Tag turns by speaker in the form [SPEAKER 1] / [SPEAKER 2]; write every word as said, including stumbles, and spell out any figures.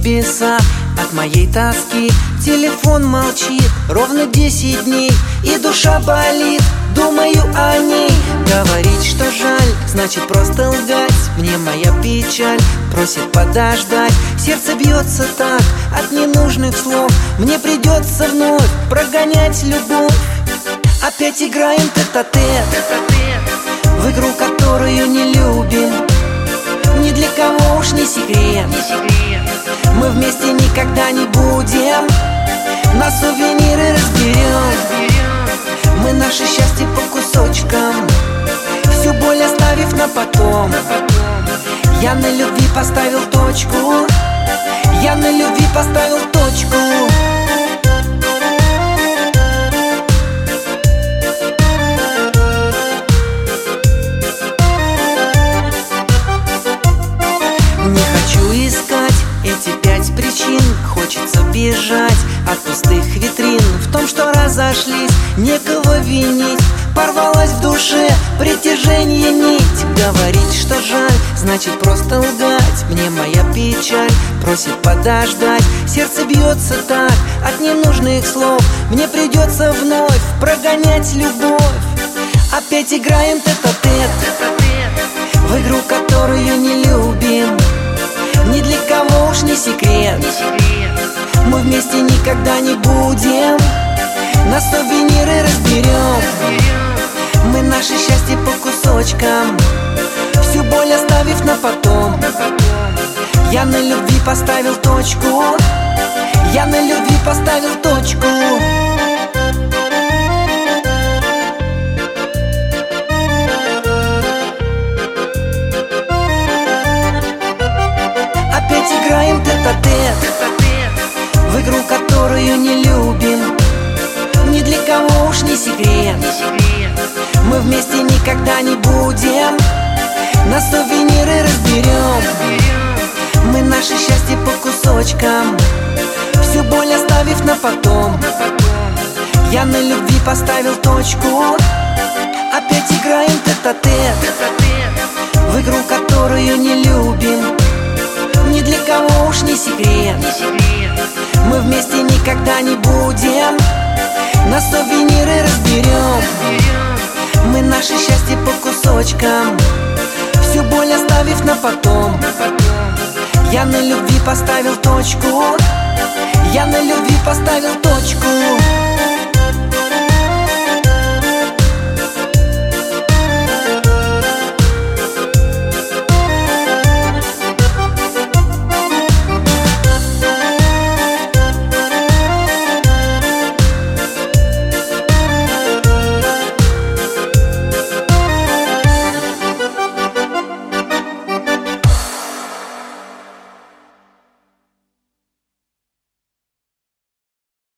[SPEAKER 1] небеса от моей тоски. Телефон молчит ровно десять дней, и душа болит, думаю о ней. Говорить, что жаль, значит просто лгать. Мне моя печаль просит подождать. Сердце бьется так от ненужных слов. Мне придется вновь прогонять любовь. Опять играем тет-а-тет в игру, которую не любим. Ни для кого уж не секрет, мы вместе никогда не будем. На сувениры разберем мы наше счастье по кусочкам, всю боль оставив на потом. Я на любви поставил точку, я на любви поставил точку. Не хочу искать эти пять причин, хочется бежать от пустых витрин. В том, что разошлись, некого винить. Порвалась в душе притяжение нить. Говорить, что жаль, значит просто лгать. Мне моя печаль просит подождать. Сердце бьется так от ненужных слов. Мне придется вновь прогонять любовь. Опять играем тет-а-тет в игру, которую не любим. Ни для кого уж не секрет, мы вместе никогда не будем. На сувениры разберем мы наше счастье по кусочкам, всю боль оставив на потом. Я на любви поставил точку, я на любви поставил точку. Опять играем тет-а-тет в игру, которую не любим. Ни для кого уж не секрет, мы вместе никогда не будем. На сувениры разберем мы наше счастье по кусочкам, всю боль оставив на потом. Я на любви поставил точку. Опять играем тет-а-тет в игру, которую не любим. Ни для кого уж не секрет, мы вместе никогда не будем. На сувениры разберем мы наше счастье по кусочкам, всю боль оставив на потом. Я на любви поставил точку, я на любви поставил точку.